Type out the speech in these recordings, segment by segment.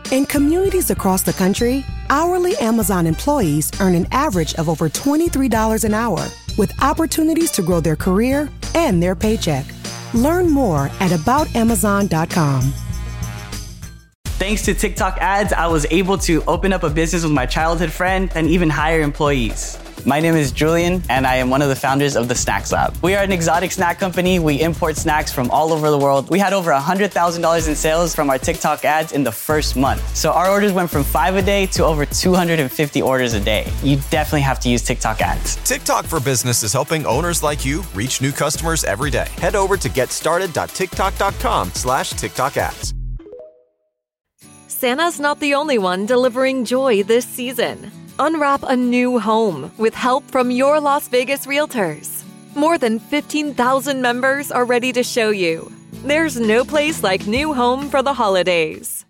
In communities across the country, hourly Amazon employees earn an average of over $23 an hour, with opportunities to grow their career and their paycheck. Learn more at aboutamazon.com. Thanks to TikTok ads, I was able to open up a business with my childhood friend and even hire employees. My name is Julian, and I am one of the founders of the Snacks Lab. We are an exotic snack company. We import snacks from all over the world. We had over $100,000 in sales from our TikTok ads in the first month. So our orders went from 5 a day to over 250 orders a day. You definitely have to use TikTok ads. TikTok for Business is helping owners like you reach new customers every day. Head over to getstarted.tiktok.com/TikTok ads. Santa's not the only one delivering joy this season. Unwrap a new home with help from your Las Vegas realtors. More than 15,000 members are ready to show you. There's no place like new home for the holidays.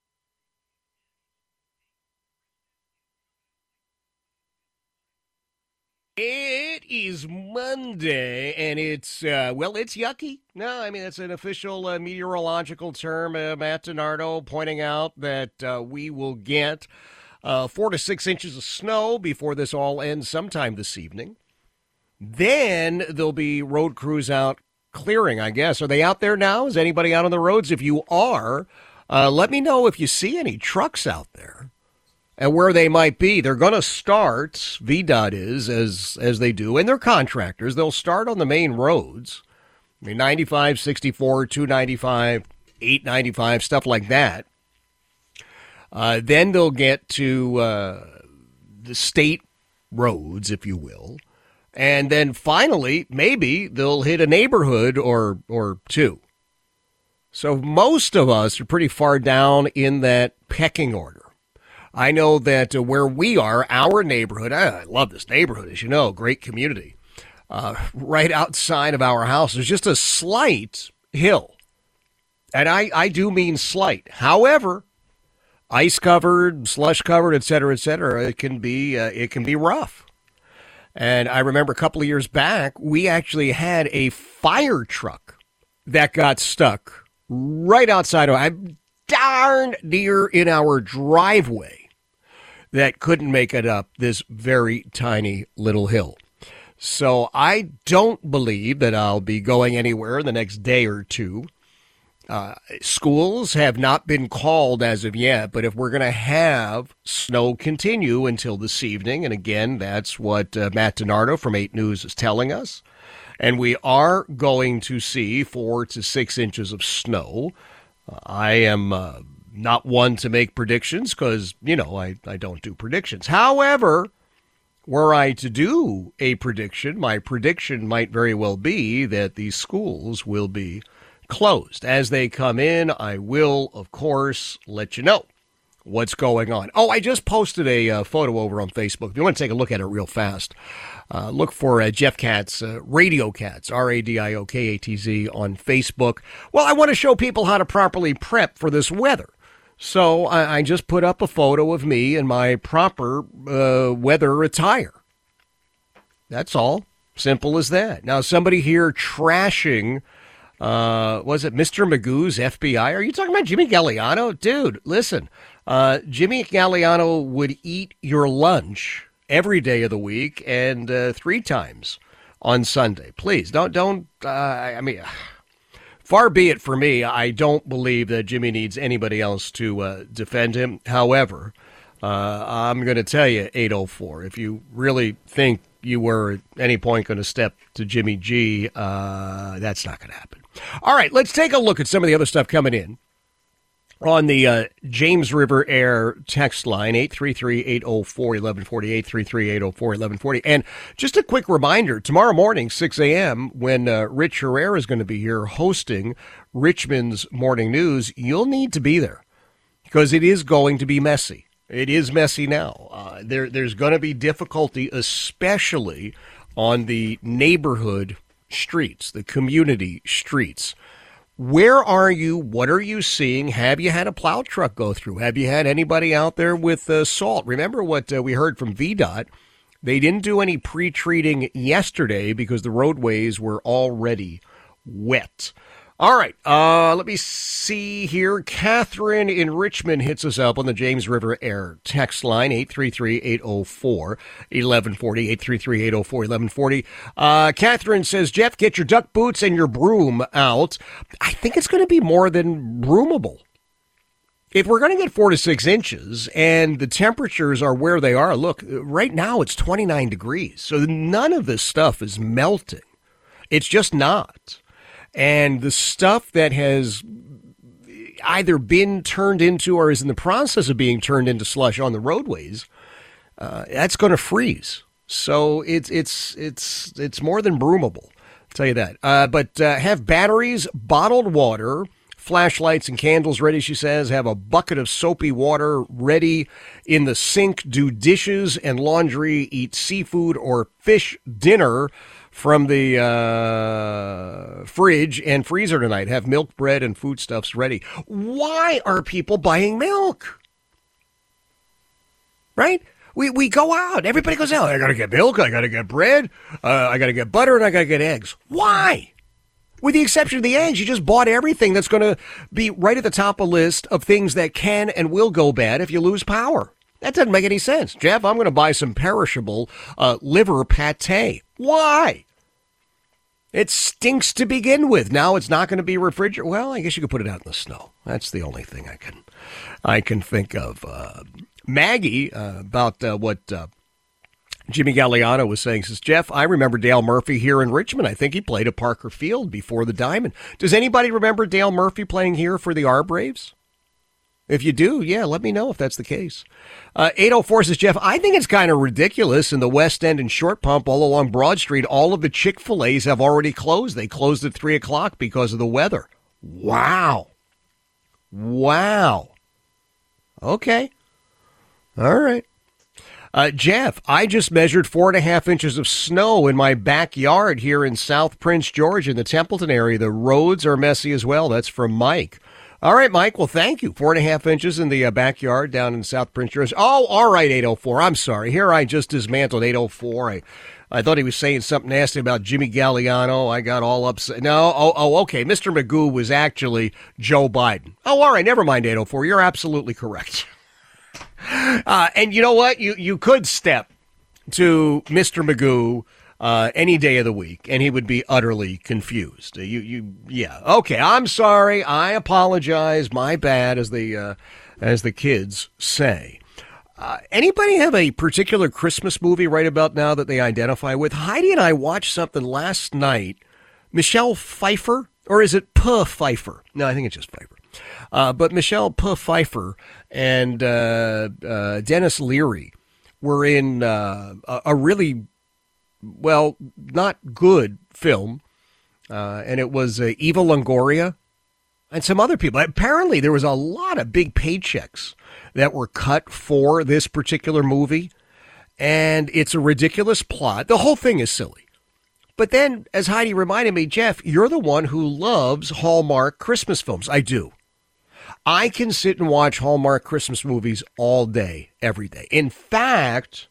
It is Monday, and it's yucky. No, I mean, it's an official meteorological term. Matt DiNardo pointing out that we will get 4 to 6 inches of snow before this all ends sometime this evening. Then there'll be road crews out clearing, I guess. Are they out there now? Is anybody out on the roads? If you are, let me know if you see any trucks out there and where they might be. They're going to start, VDOT is, as they do, and they're contractors. They'll start on the main roads. I mean, 95, 64, 295, 895, stuff like that. Then they'll get to the state roads, if you will. And then finally, maybe they'll hit a neighborhood or two. So most of us are pretty far down in that pecking order. I know that where we are, our neighborhood, I love this neighborhood, as you know, great community. Right outside of our house, there's just a slight hill. And I do mean slight. However, ice-covered, slush-covered, et cetera, it can be rough. And I remember a couple of years back, we actually had a fire truck that got stuck right outside of, darn near in our driveway, that couldn't make it up this very tiny little hill. So I don't believe that I'll be going anywhere in the next day or two. Schools have not been called as of yet, but if we're going to have snow continue until this evening, and again, that's what Matt DiNardo from 8 News is telling us, and we are going to see 4 to 6 inches of snow. I am not one to make predictions because, I don't do predictions. However, were I to do a prediction, my prediction might very well be that these schools will be closed. As they come in, I will, of course, let you know what's going on. Oh, I just posted a photo over on Facebook. If you want to take a look at it real fast, look for Jeff Katz, Radio Katz, RADIOKATZ on Facebook. Well, I want to show people how to properly prep for this weather. So I just put up a photo of me in my proper weather attire. That's all. Simple as that. Now, somebody here trashing, was it Mr. Magoo's FBI? Are you talking about Jimmy Galliano? Dude, listen, Jimmy Galliano would eat your lunch every day of the week and 3 times on Sunday. Please, don't. Far be it for me. I don't believe that Jimmy needs anybody else to defend him. However, I'm going to tell you, 804, if you really think you were at any point going to step to Jimmy G, that's not going to happen. All right, let's take a look at some of the other stuff coming in on the James River Air text line, 833-804-1140, 833-804-1140. And just a quick reminder, tomorrow morning, 6 a.m., when Rich Herrera is going to be here hosting Richmond's Morning News, you'll need to be there because it is going to be messy. It is messy now. There's going to be difficulty, especially on the neighborhood streets, the community streets. Where are you? What are you seeing? Have you had a plow truck go through? Have you had anybody out there with salt? Remember what we heard from VDOT. They didn't do any pre-treating yesterday because the roadways were already wet. All right, let me see here. Catherine in Richmond hits us up on the James River Air text line, 833-804-1140, 833-804-1140. Catherine says, Jeff, get your duck boots and your broom out. I think it's going to be more than broomable. If we're going to get 4 to 6 inches and the temperatures are where they are, look, right now it's 29 degrees. So none of this stuff is melting. It's just not. And the stuff that has either been turned into or is in the process of being turned into slush on the roadways, that's going to freeze. So it's more than broomable, I'll tell you that. But have batteries, bottled water, flashlights and candles ready, she says. Have a bucket of soapy water ready in the sink. Do dishes and laundry. Eat seafood or fish dinner from the fridge and freezer tonight. Have milk, bread, and foodstuffs ready. Why are people buying milk? Right? We go out. Everybody goes out. I got to get milk. I got to get bread. I got to get butter, and I got to get eggs. Why? With the exception of the eggs, you just bought everything that's going to be right at the top of the list of things that can and will go bad if you lose power. That doesn't make any sense. Jeff, I'm going to buy some perishable liver pate. Why? It stinks to begin with. Now it's not going to be refrigerated. Well, I guess you could put it out in the snow. That's the only thing I can think of. Maggie, about what Jimmy Galliano was saying, says, Jeff, I remember Dale Murphy here in Richmond. I think he played at Parker Field before the Diamond. Does anybody remember Dale Murphy playing here for the R Braves? If you do, yeah, let me know if that's the case. 804 says, Jeff, I think it's kind of ridiculous in the West End and Short Pump all along Broad Street. All of the Chick-fil-A's have already closed. They closed at 3 o'clock because of the weather. Wow. Okay. All right. Jeff, I just measured 4.5 inches of snow in my backyard here in South Prince George in the Templeton area. The roads are messy as well. That's from Mike. All right, Mike. Well, thank you. 4.5 inches in the backyard down in South Prince George. Oh, all right, 804. I'm sorry. Here I just dismantled 804. I thought he was saying something nasty about Jimmy Galliano. I got all upset. No, okay. Mr. Magoo was actually Joe Biden. Oh, all right. Never mind, 804. You're absolutely correct. And you know what? You could step to Mr. Magoo any day of the week, and he would be utterly confused. Yeah. Okay, I'm sorry. I apologize. My bad, as the kids say. Anybody have a particular Christmas movie right about now that they identify with? Heidi and I watched something last night. Michelle Pfeiffer, or is it Pfeiffer? No, I think it's just Pfeiffer. But Michelle Pfeiffer and Dennis Leary were in a really, well, not good film, and it was Eva Longoria and some other people. Apparently, there was a lot of big paychecks that were cut for this particular movie, and it's a ridiculous plot. The whole thing is silly. But then, as Heidi reminded me, Jeff, you're the one who loves Hallmark Christmas films. I do. I can sit and watch Hallmark Christmas movies all day, every day. In fact,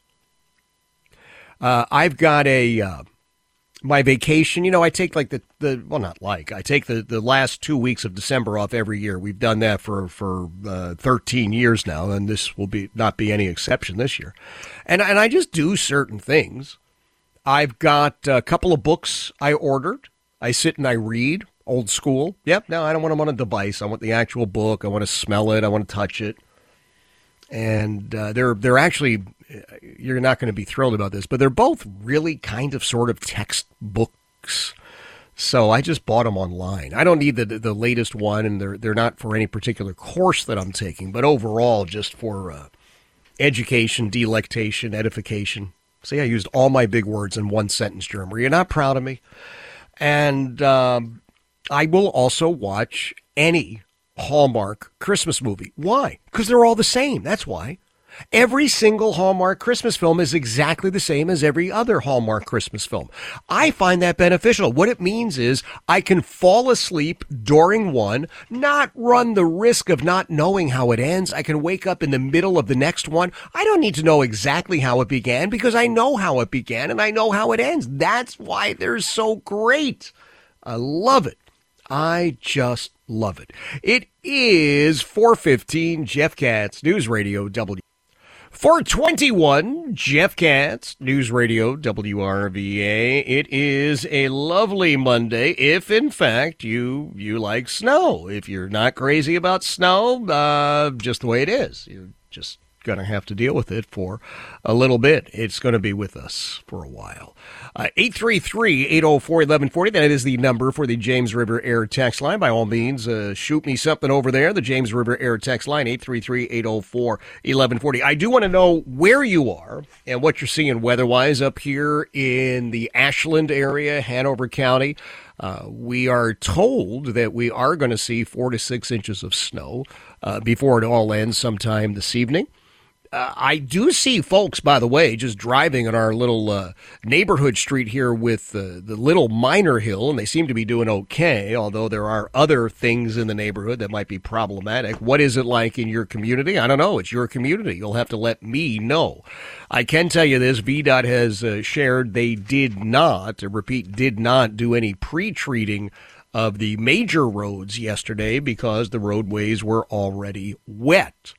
I've got my vacation. You know, I take like I take the last 2 weeks of December off every year. We've done that for 13 years now, and this will not be any exception this year. And I just do certain things. I've got a couple of books I ordered. I sit and I read. Old school. Yep. No, I don't want them on a device. I want the actual book. I want to smell it. I want to touch it. And they're actually, you're not going to be thrilled about this, but they're both really kind of sort of textbooks. So I just bought them online. I don't need the latest one, and they're not for any particular course that I'm taking, but overall just for education, delectation, edification. See, I used all my big words in one sentence, Jeremy. Are you not proud of me? And I will also watch any Hallmark Christmas movie. Why? Because they're all the same. That's why. Every single Hallmark Christmas film is exactly the same as every other Hallmark Christmas film. I find that beneficial. What it means is I can fall asleep during one, not run the risk of not knowing how it ends. I can wake up in the middle of the next one. I don't need to know exactly how it began because I know how it began and I know how it ends. That's why they're so great. I love it. I just love it. It is 4:15, Jeff Katz, News Radio W. 4:21, Jeff Katz, News Radio WRVA. It is a lovely Monday, if in fact you like snow. If you're not crazy about snow, just the way it is. You're just going to have to deal with it for a little bit. It's going to be with us for a while. 833-804-1140. That is the number for the James River Air text line. By all means, shoot me something over there. The James River Air text line, 833-804-1140. I do want to know where you are and what you're seeing weather-wise up here in the Ashland area, Hanover County. We are told that we are going to see 4 to 6 inches of snow before it all ends sometime this evening. I do see folks, by the way, just driving on our little neighborhood street here with the little minor hill, and they seem to be doing okay, although there are other things in the neighborhood that might be problematic. What is it like in your community? I don't know. It's your community. You'll have to let me know. I can tell you this. VDOT has shared they did not, I repeat, did not do any pre-treating of the major roads yesterday because the roadways were already wet.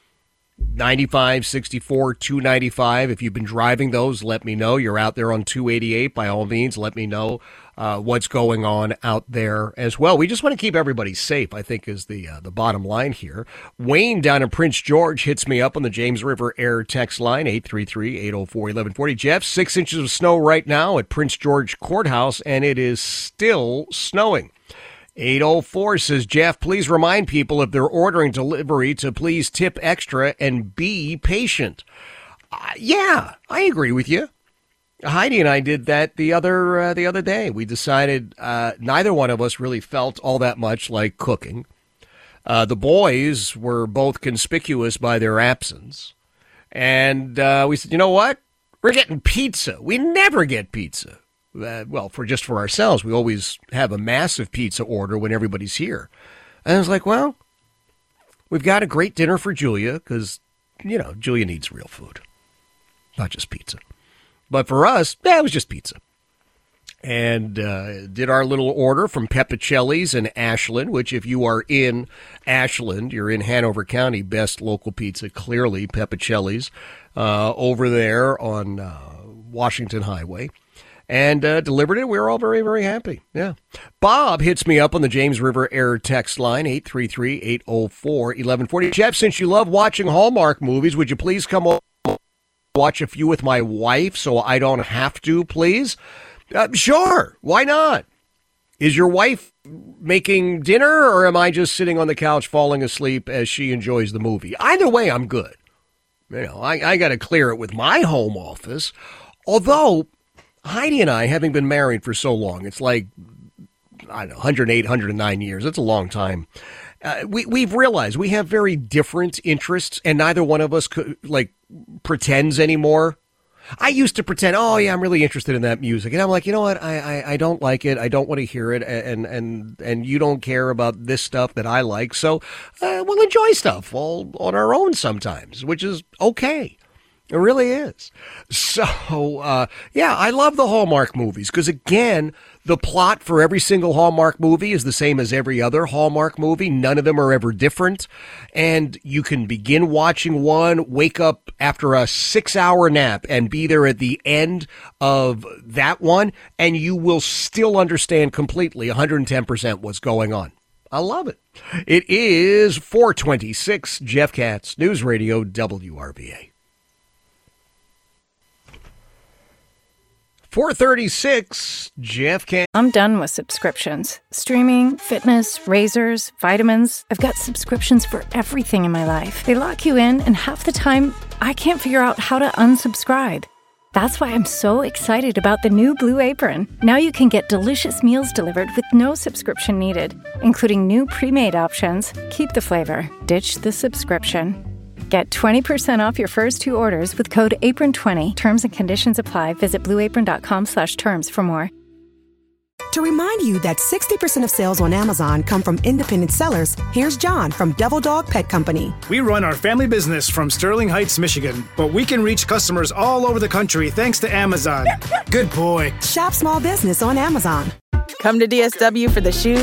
95, 64, 295. If you've been driving those, let me know. You're out there on 288. By all means, let me know what's going on out there as well. We just want to keep everybody safe, I think, is the bottom line here. Wayne down in Prince George hits me up on the James River Air text line, 833-804-1140. Jeff, 6 inches of snow right now at Prince George Courthouse, and it is still snowing. 804 says, Jeff, please remind people if they're ordering delivery to please tip extra and be patient. Yeah, I agree with you. Heidi and I did that the other day. We decided neither one of us really felt all that much like cooking. The boys were both conspicuous by their absence. And we said, you know what? We're getting pizza. We never get pizza. For ourselves, we always have a massive pizza order when everybody's here. And I was like, well, we've got a great dinner for Julia because, Julia needs real food, not just pizza. But for us, it was just pizza. And did our little order from Peppicelli's in Ashland, which if you are in Ashland, you're in Hanover County, best local pizza, clearly Peppicelli's over there on Washington Highway. And delivered it. We were all very, very happy. Yeah. Bob hits me up on the James River Air text line, 833-804-1140. Jeff, since you love watching Hallmark movies, would you please come over and watch a few with my wife so I don't have to, please? Sure. Why not? Is your wife making dinner, or am I just sitting on the couch falling asleep as she enjoys the movie? Either way, I'm good. I got to clear it with my home office. Although Heidi and I, having been married for so long, it's like, 108, 109 years. It's a long time. We've realized we have very different interests, and neither one of us pretends anymore. I used to pretend, I'm really interested in that music. And I'm like, you know what? I don't like it. I don't want to hear it. And you don't care about this stuff that I like. So we'll enjoy stuff all on our own sometimes, which is okay. It really is. So, I love the Hallmark movies because, again, the plot for every single Hallmark movie is the same as every other Hallmark movie. None of them are ever different. And you can begin watching one, wake up after a 6-hour nap, and be there at the end of that one, and you will still understand completely 110% what's going on. I love it. It is 4:26, Jeff Katz, News Radio WRVA. 4:36, Jeff Katz. I'm done with subscriptions. Streaming, fitness, razors, vitamins. I've got subscriptions for everything in my life. They lock you in, and half the time, I can't figure out how to unsubscribe. That's why I'm so excited about the new Blue Apron. Now you can get delicious meals delivered with no subscription needed, including new pre-made options. Keep the flavor. Ditch the subscription. Get 20% off your first 2 orders with code APRON20. Terms and conditions apply. Visit blueapron.com/terms for more. To remind you that 60% of sales on Amazon come from independent sellers, here's John from Devil Dog Pet Company. We run our family business from Sterling Heights, Michigan, but we can reach customers all over the country thanks to Amazon. Good boy. Shop small business on Amazon. Come to DSW for the shoes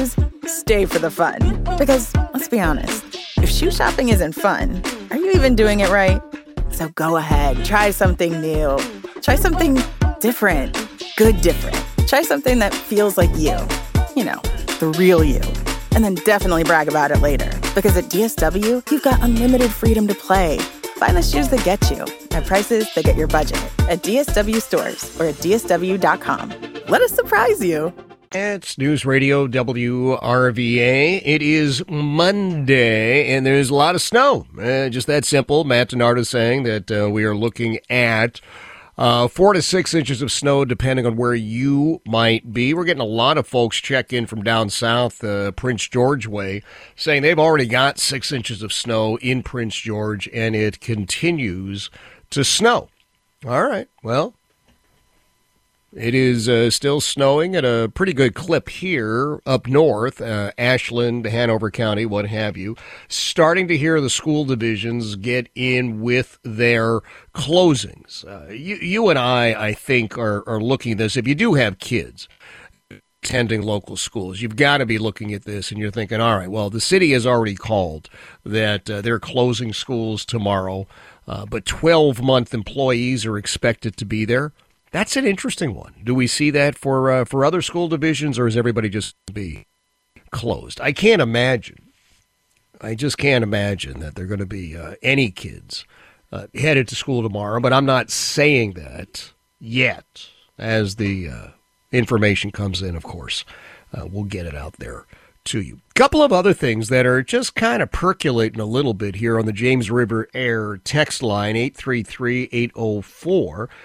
stay for the fun. Because, let's be honest, if shoe shopping isn't fun, are you even doing it right? So go ahead, try something new. Try something different. Good different. Try something that feels like you. You know, the real you. And then definitely brag about it later. Because at DSW, you've got unlimited freedom to play. Find the shoes that get you at prices that get your budget at DSW stores or at DSW.com. Let us surprise you. It's News Radio WRVA. It is Monday, and there's a lot of snow. Just that simple. Matt DiNardo saying that we are looking at 4 to 6 inches of snow, depending on where you might be. We're getting a lot of folks check in from down south, Prince George way, saying they've already got 6 inches of snow in Prince George, and it continues to snow. All right, well, it is still snowing at a pretty good clip here up north, Ashland, Hanover County, what have you. Starting to hear the school divisions get in with their closings. You and I think, are looking at this. If you do have kids attending local schools, you've got to be looking at this and you're thinking, all right, well, the city has already called that they're closing schools tomorrow, but 12-month employees are expected to be there. That's an interesting one. Do we see that for other school divisions, or is everybody just be closed? I can't imagine. I just can't imagine that there are going to be any kids headed to school tomorrow, but I'm not saying that yet. As the information comes in, of course, we'll get it out there to you. A couple of other things that are just kind of percolating a little bit here on the James River Air text line, 833-804-1140,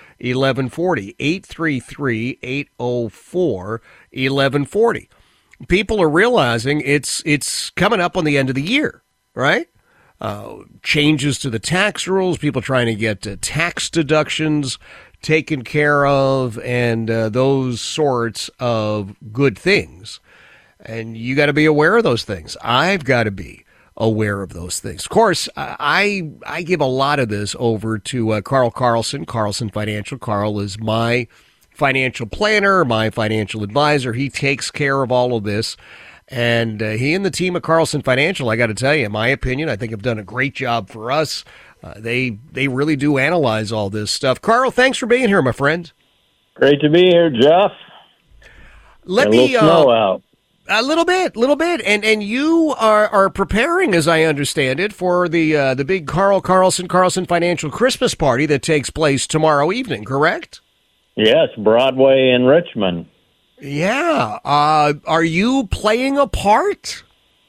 833-804-1140. People are realizing it's coming up on the end of the year, right? Changes to the tax rules, people trying to get tax deductions taken care of, and those sorts of good things. And you got to be aware of those things. I've got to be aware of those things. Of course, I give a lot of this over to Carl Carlson, Carlson Financial. Carl is my financial planner, my financial advisor. He takes care of all of this. And he and the team at Carlson Financial, I got to tell you, in my opinion, I think have done a great job for us. They really do analyze all this stuff. Carl, thanks for being here, my friend. Great to be here, Jeff. Let me snow out. A little bit, and you are preparing, as I understand it, for the big Carl Carlson Financial Christmas party that takes place tomorrow evening, correct? Yes, Broadway in Richmond. Yeah. Are you playing a part?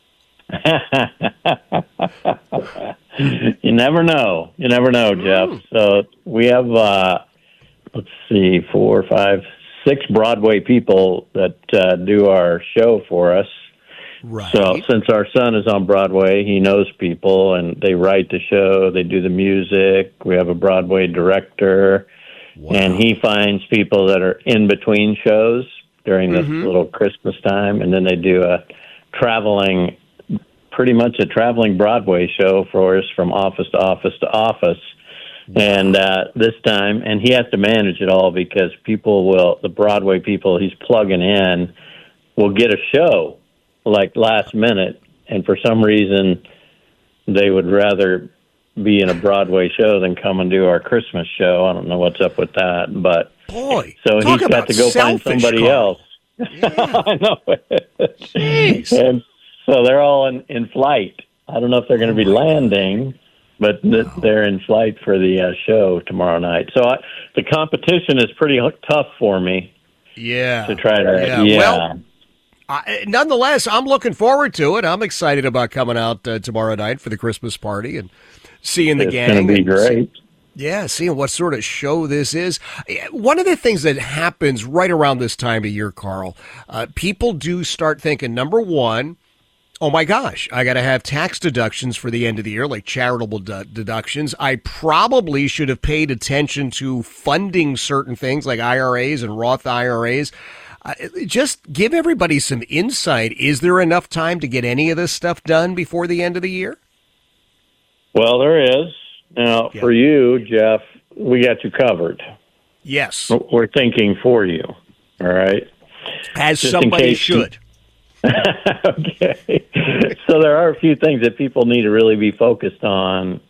You never know. Jeff. So we have, 4, 5, 6 Broadway people that do our show for us. Right. So since our son is on Broadway, he knows people, and they write the show, they do the music. We have a Broadway director, and he finds people that are in between shows during this little Christmas time, and then they do pretty much a traveling Broadway show for us from office to office to office. And this time, and he has to manage it all because the Broadway people he's plugging in will get a show like last minute, and for some reason they would rather be in a Broadway show than come and do our Christmas show. I don't know what's up with that, but boy, so he's got to go find somebody else. Yeah. I know. Jeez. And so they're all in flight. I don't know if they're going to be landing, but they're in flight for the show tomorrow night. So the competition is pretty tough for me. Yeah. To try to, Well, nonetheless, I'm looking forward to it. I'm excited about coming out tomorrow night for the Christmas party and seeing the gang. It's going to be great. Seeing what sort of show this is. One of the things that happens right around this time of year, Carl, people do start thinking, number one, oh my gosh, I got to have tax deductions for the end of the year, like charitable deductions. I probably should have paid attention to funding certain things like IRAs and Roth IRAs. Just give everybody some insight. Is there enough time to get any of this stuff done before the end of the year? Well, there is. Now, for you, Jeff, we got you covered. Yes. We're thinking for you, all right? As somebody should. Okay. So there are a few things that people need to really be focused on.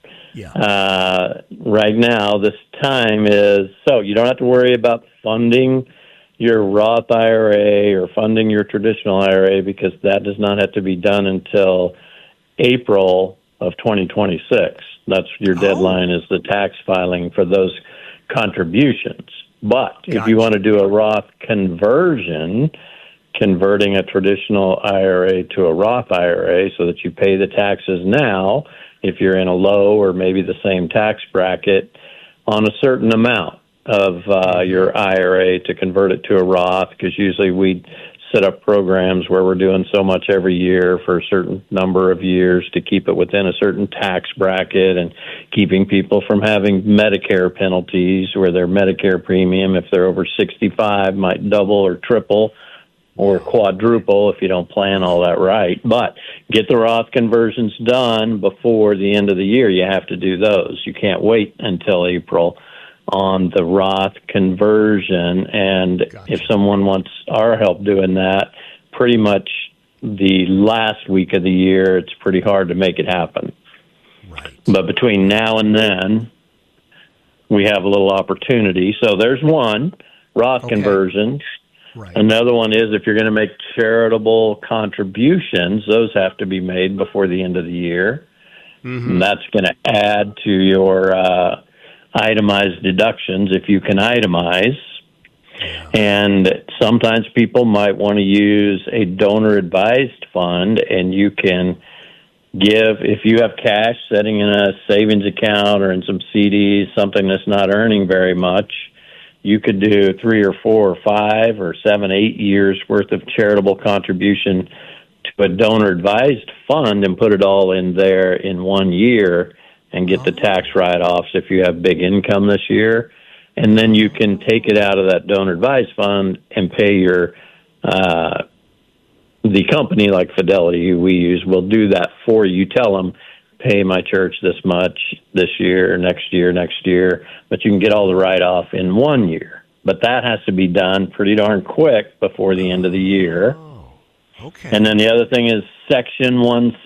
Right now, this time is, so you don't have to worry about funding your Roth IRA or funding your traditional IRA, because that does not have to be done until April of 2026. That's your deadline, is the tax filing for those contributions. But if you want to do a Roth conversion, converting a traditional IRA to a Roth IRA so that you pay the taxes now, if you're in a low or maybe the same tax bracket, on a certain amount of your IRA to convert it to a Roth, because usually we set up programs where we're doing so much every year for a certain number of years to keep it within a certain tax bracket and keeping people from having Medicare penalties where their Medicare premium, if they're over 65, might double or triple or quadruple if you don't plan all that right. But get the Roth conversions done before the end of the year. You have to do those. You can't wait until April on the Roth conversion. And if someone wants our help doing that, pretty much the last week of the year, it's pretty hard to make it happen. Right. But between now and then, we have a little opportunity. So there's one, Roth conversions. Right. Another one is if you're going to make charitable contributions, those have to be made before the end of the year. Mm-hmm. And that's going to add to your itemized deductions if you can itemize. Yeah. And sometimes people might want to use a donor-advised fund, and you can give, if you have cash sitting in a savings account or in some CDs, something that's not earning very much, you could do 3 or 4 or 5 or 7, 8 years worth of charitable contribution to a donor-advised fund and put it all in there in 1 year and get the tax write-offs if you have big income this year. And then you can take it out of that donor-advised fund and pay your the company like Fidelity, who we use, will do that for you. Tell them, pay my church this much this year, next year, but you can get all the write-off in 1 year. But that has to be done pretty darn quick before the end of the year. Okay. And then the other thing is Section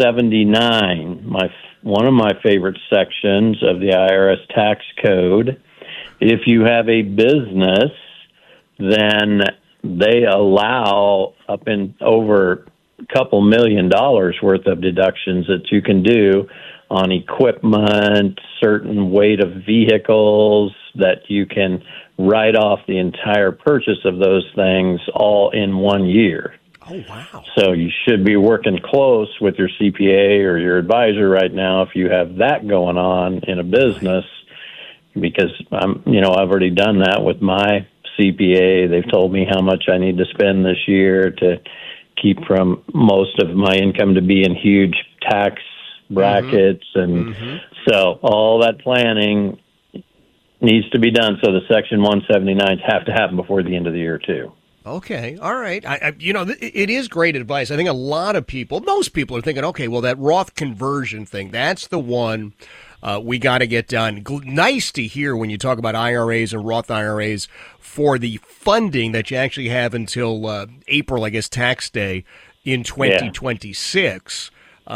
179, one of my favorite sections of the IRS tax code. If you have a business, then they allow up in over a couple $1 million worth of deductions that you can do on equipment, certain weight of vehicles, that you can write off the entire purchase of those things all in 1 year. Oh, wow. So you should be working close with your CPA or your advisor right now if you have that going on in a business, because I've already done that with my CPA. They've told me how much I need to spend this year to keep from most of my income to be in huge tax brackets. And so all that planning needs to be done. So the Section 179s have to happen before the end of the year, too. Okay. All right. It is great advice. I think a lot of people, most people are thinking, okay, well, that Roth conversion thing, that's the one we got to get done. Nice to hear when you talk about IRAs and Roth IRAs for the funding that you actually have until April, I guess, tax day in 2026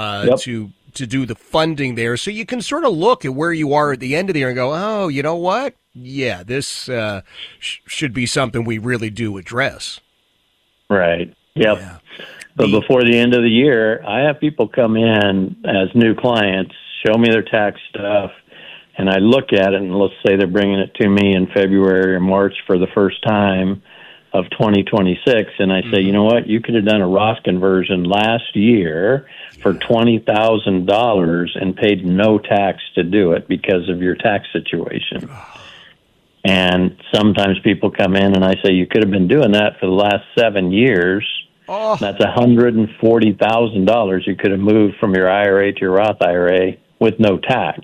to do the funding there. So you can sort of look at where you are at the end of the year and go, oh, you know what? Yeah, this should be something we really do address. Right. Yep. Yeah. But before the end of the year, I have people come in as new clients, show me their tax stuff, and I look at it, and let's say they're bringing it to me in February or March for the first time of 2026, and I say, you know what, you could have done a Roth conversion last year for $20,000 and paid no tax to do it because of your tax situation. And sometimes people come in and I say, you could have been doing that for the last 7 years. Oh. That's $140,000 you could have moved from your IRA to your Roth IRA with no tax.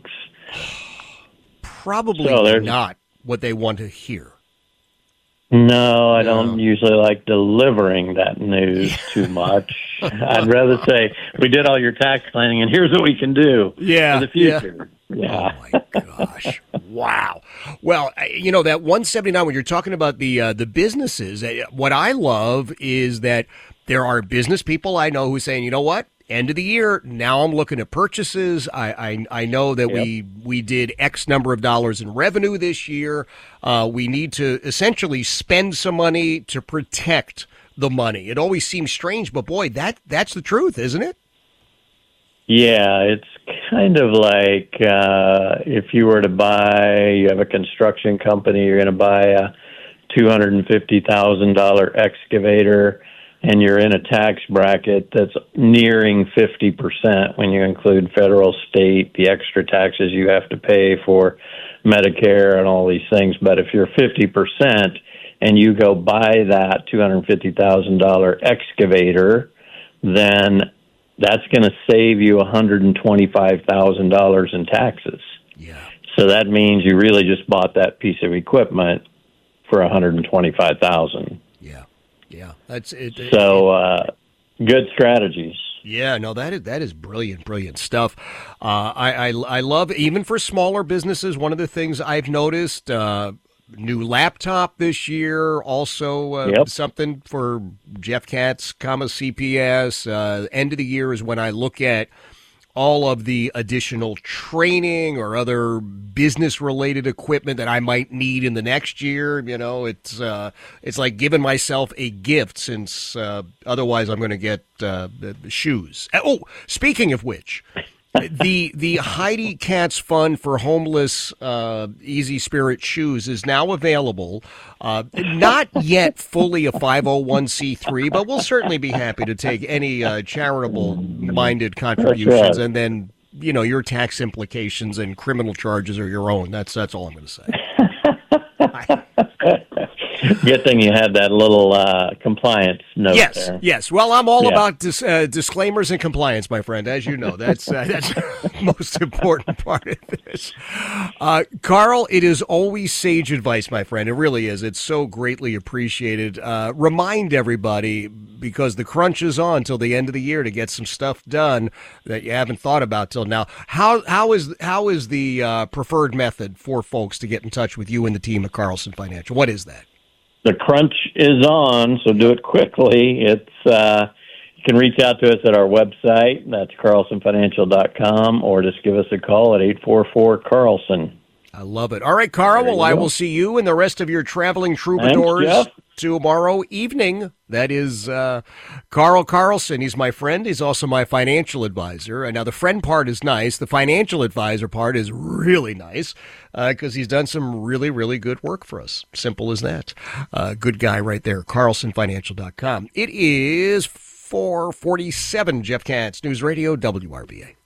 Probably not what they want to hear. No, I don't usually like delivering that news too much. I'd rather say, we did all your tax planning, and here's what we can do for the future. Yeah. Oh, my gosh. Wow. Well, that 179, when you're talking about the businesses, what I love is that There are business people I know who are saying, you know what? End of the year, now I'm looking at purchases. I know that we did X number of dollars in revenue this year. We need to essentially spend some money to protect the money. It always seems strange, but boy, that's the truth, isn't it? Yeah, it's kind of like if you were to you have a construction company, you're going to buy a $250,000 excavator, and you're in a tax bracket that's nearing 50% when you include federal, state, the extra taxes you have to pay for Medicare and all these things. But if you're 50% and you go buy that $250,000 excavator, then that's going to save you $125,000 in taxes. Yeah. So that means you really just bought that piece of equipment for $125,000. Yeah, that's it. So, good strategies. Yeah, no, that is brilliant stuff. I love, even for smaller businesses, one of the things I've noticed, new laptop this year, also something for Jeff Katz, CPS. End of the year is when I look at all of the additional training or other business-related equipment that I might need in the next year. You know, it's like giving myself a gift, since otherwise I'm going to get shoes. Oh, speaking of which, the Heidi Katz Fund for Homeless Easy Spirit shoes is now available. Not yet fully a 501c3, but we'll certainly be happy to take any charitable-minded contributions, and then, you know, your tax implications and criminal charges are your own. That's all I'm going to say. Good thing you had that little compliance note there. Yes. Well, I'm all about disclaimers and compliance, my friend. As you know, that's the most important part of this. Carl, it is always sage advice, my friend. It really is. It's so greatly appreciated. Remind everybody, because the crunch is on till the end of the year to get some stuff done that you haven't thought about till now. How is the preferred method for folks to get in touch with you and the team at Carlson Financial? What is that? The crunch is on, so do it quickly. It's you can reach out to us at our website. That's carlsonfinancial.com, or just give us a call at 844-CARLSON. I love it. All right, Carl, well, I will see you and the rest of your traveling troubadours tomorrow evening. That is Carl Carlson. He's my friend. He's also my financial advisor. Now, the friend part is nice. The financial advisor part is really nice because he's done some really, really good work for us. Simple as that. Good guy right there, carlsonfinancial.com. It is 4:47, Jeff Katz, News Radio, WRBA.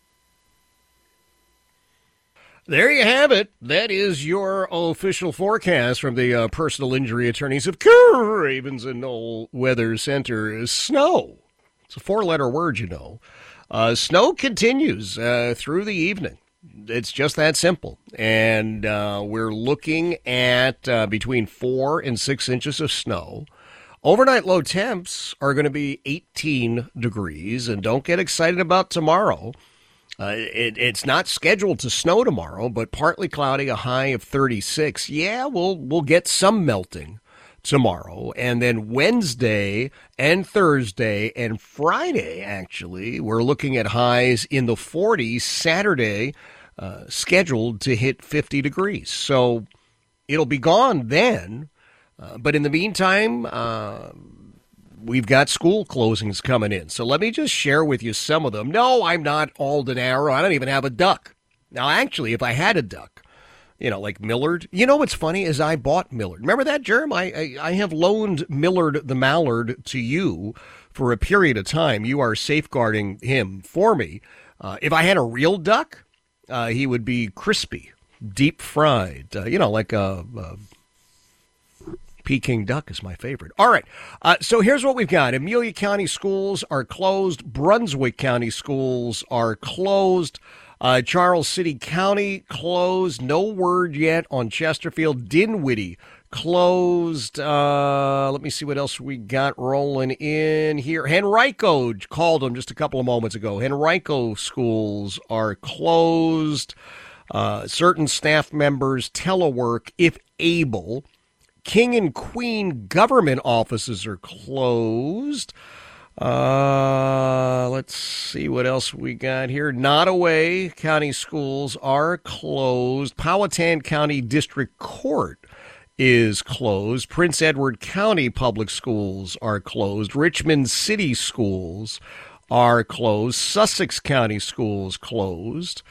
There you have it. That is your official forecast from the personal injury attorneys of Cravens and Knoll Weather Center. Snow. It's a four-letter word, you know. Snow continues through the evening. It's just that simple. And we're looking at between 4 and 6 inches of snow. Overnight low temps are going to be 18 degrees. And don't get excited about tomorrow. It's not scheduled to snow tomorrow, but partly cloudy, a high of 36. Yeah, we'll get some melting tomorrow. And then Wednesday and Thursday and Friday, actually, we're looking at highs in the 40s. Saturday, scheduled to hit 50 degrees. So it'll be gone then. But in the meantime, we've got school closings coming in. So let me just share with you some of them. No, I'm not Alden Arrow. I don't even have a duck. Now, actually, if I had a duck, you know, like Millard. You know what's funny is I bought Millard. Remember that, Jerm? I have loaned Millard the Mallard to you for a period of time. You are safeguarding him for me. If I had a real duck, he would be crispy, deep fried, like a Peking duck is my favorite. All right, so here's what we've got. Amelia County schools are closed. Brunswick County schools are closed. Charles City County closed. No word yet on Chesterfield. Dinwiddie closed. Let me see what else we got rolling in here. Henrico called them just a couple of moments ago. Henrico schools are closed. Certain staff members telework if able. King and Queen government offices are closed. Let's see what else we got here. Nottoway County schools are closed. Powhatan County District Court is closed. Prince Edward County Public Schools are closed. Richmond City Schools are closed. Sussex County Schools closed.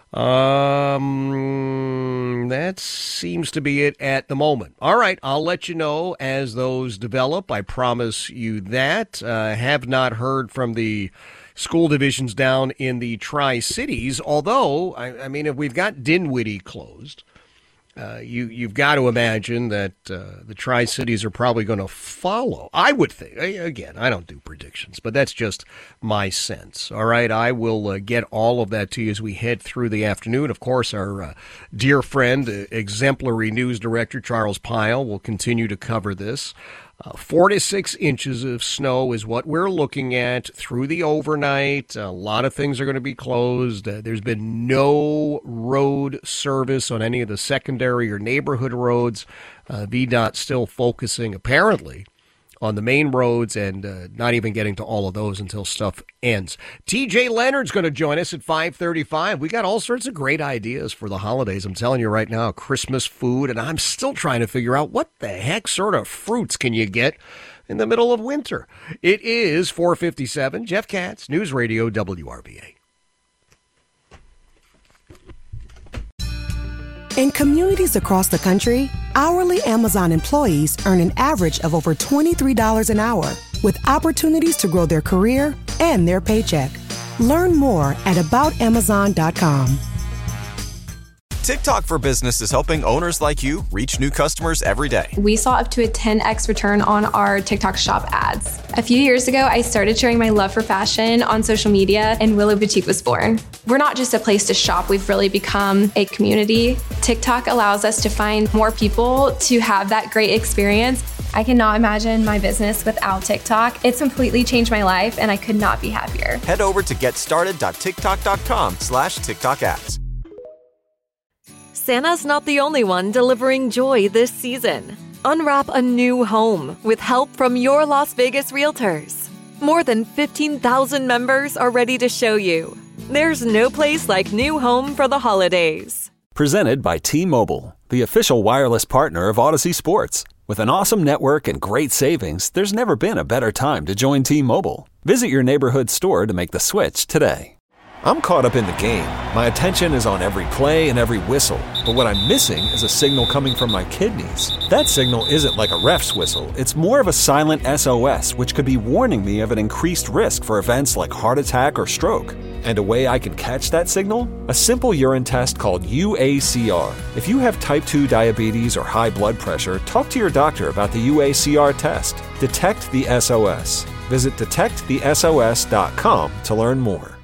That seems to be it at the moment. All right, I'll let you know as those develop. I promise you that. Have not heard from the school divisions down in the Tri-Cities, although, I mean, if we've got Dinwiddie closed, you've got to imagine that the Tri-Cities are probably going to follow. I would think. Again, I don't do predictions, but that's just my sense. All right, I will get all of that to you as we head through the afternoon. Of course, our dear friend, exemplary news director Charles Pyle will continue to cover this. 4 to 6 inches of snow is what we're looking at through the overnight. A lot of things are going to be closed. There's been no road service on any of the secondary or neighborhood roads. VDOT still focusing, apparently, on the main roads and not even getting to all of those until stuff ends. TJ Leonard's going to join us at 5:35. We got all sorts of great ideas for the holidays. I'm telling you right now, Christmas food, and I'm still trying to figure out what the heck sort of fruits can you get in the middle of winter. It is 4:57. Jeff Katz, News Radio WRVA. In communities across the country, hourly Amazon employees earn an average of over $23 an hour, with opportunities to grow their career and their paycheck. Learn more at aboutamazon.com. TikTok for Business is helping owners like you reach new customers every day. We saw up to a 10x return on our TikTok shop ads. A few years ago, I started sharing my love for fashion on social media, and Willow Boutique was born. We're not just a place to shop, we've really become a community. TikTok allows us to find more people to have that great experience. I cannot imagine my business without TikTok. It's completely changed my life, and I could not be happier. Head over to getstarted.tiktok.com/TikTok ads. Santa's not the only one delivering joy this season. Unwrap a new home with help from your Las Vegas realtors. More than 15,000 members are ready to show you. There's no place like new home for the holidays. Presented by T-Mobile, the official wireless partner of Odyssey Sports. With an awesome network and great savings, there's never been a better time to join T-Mobile. Visit your neighborhood store to make the switch today. I'm caught up in the game. My attention is on every play and every whistle. But what I'm missing is a signal coming from my kidneys. That signal isn't like a ref's whistle. It's more of a silent SOS, which could be warning me of an increased risk for events like heart attack or stroke. And a way I can catch that signal? A simple urine test called UACR. If you have type 2 diabetes or high blood pressure, talk to your doctor about the UACR test. Detect the SOS. Visit detectthesos.com to learn more.